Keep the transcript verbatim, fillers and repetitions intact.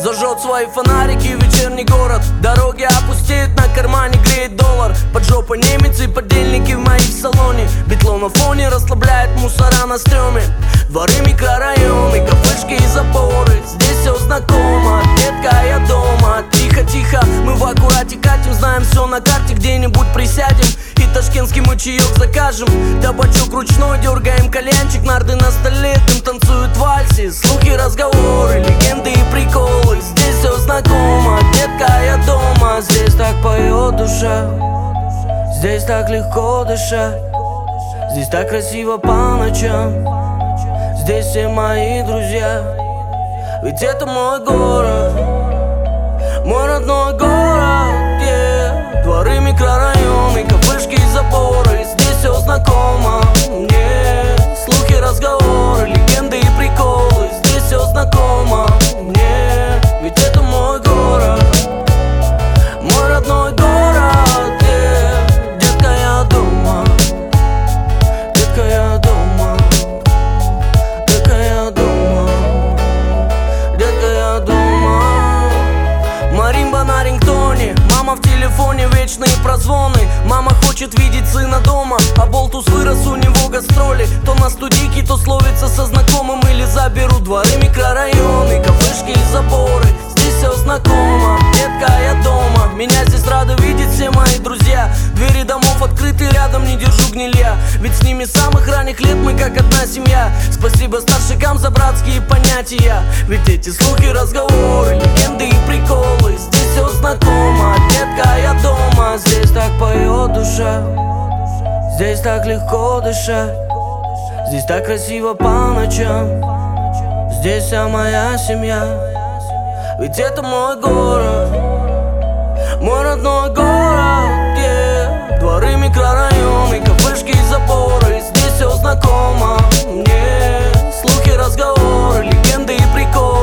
Зажжет свои фонарики вечерний город. Дороги опустеют, на кармане греет доллар. Под жопой немец и подельники в моих салоне. Битло на фоне расслабляет мусора на стреме. Дворы, микрорайоны, кафешки и запоры. Здесь все знакомо, детка, я дома. Тихо-тихо, мы в аккурате катим. Знаем все на карте, где-нибудь присядем и ташкентский мы чаек закажем. Табачок ручной, дергаем кальянчик. Нарды на столе, дым танцуют вальсы. Слухи, разговоры, легенды и приколы. Здесь все знакомо, детка, я дома. Здесь так поет душа, здесь так легко дышать. Здесь так красиво по ночам, здесь все мои друзья. Ведь это мой город, мой родной город, yeah. Дворы, микрорайоны, кафешки и заборы. Здесь все знакомо мне. Слухи, разговоры, легенды и приколы. Здесь все знакомо мне. Ведь это мой город, мой родной город, yeah. Детка, я дома, детка, я дома, детка, я дома, детка, я дома. Маримба на рингтоне, мама в телефоне, вечные прозвоны. Мама хочет видеть сына дома, а болтус вырос, у него гастроли. То на студийке, то словится со знакомым или заберу. Дворы, микрорайоны, кафешки и заборы. Здесь все знакомо, детка, я дома. Меня здесь рады видеть все мои друзья. Двери домов открыты, рядом не держу гнилья. Ведь с ними с самых ранних лет мы как одна семья. Спасибо старшикам за братские понятия. Ведь эти слухи, разговоры, легенды и приколы. Здесь все знакомо, детка, я дома. Здесь так поет душа, здесь так легко дышать. Здесь так красиво по ночам, здесь вся моя семья. Ведь это мой город, мой родной город, yeah. Дворы, микрорайоны, кафешки и заборы. Здесь все знакомо мне. Слухи, разговоры, легенды и приколы.